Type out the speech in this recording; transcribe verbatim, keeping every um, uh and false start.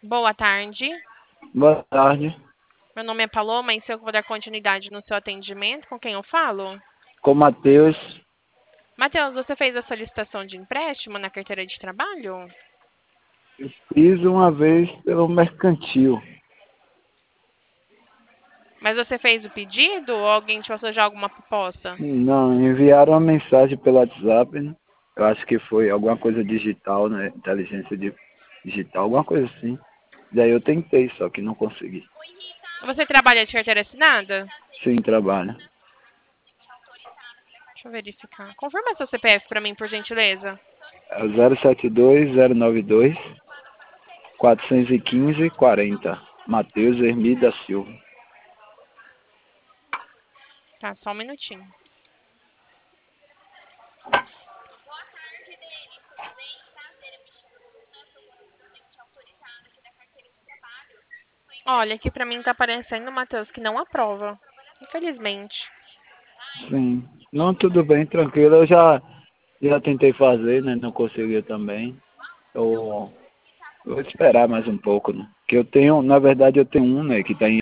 Boa tarde. Boa tarde, Meu nome é Paloma e se eu vou dar continuidade no seu atendimento, com quem eu falo? com o Matheus. Matheus, você fez a solicitação de empréstimo na carteira de trabalho? Fiz uma vez pelo mercantil. Mas você fez o pedido ou alguém te passou já alguma proposta? Não, enviaram uma mensagem pelo WhatsApp, né? Eu acho que foi alguma coisa digital, né? Inteligência di- digital, alguma coisa assim. Daí eu tentei, só que não consegui. Você trabalha de carteira assinada? Sim, trabalho. Deixa eu verificar. Confirma seu C P F para mim, por gentileza. É o zero sete dois zero nove dois quatrocentos e quinze quarenta. Matheus Hermi da Silva. Tá, só um minutinho. Olha, aqui pra mim tá aparecendo, Matheus, que não aprova. Infelizmente. Sim. Não, tudo bem, tranquilo. Eu já, já tentei fazer, né? Não consegui também. Eu vou esperar mais um pouco, né? Que eu tenho, na verdade, eu tenho um, né, que tá em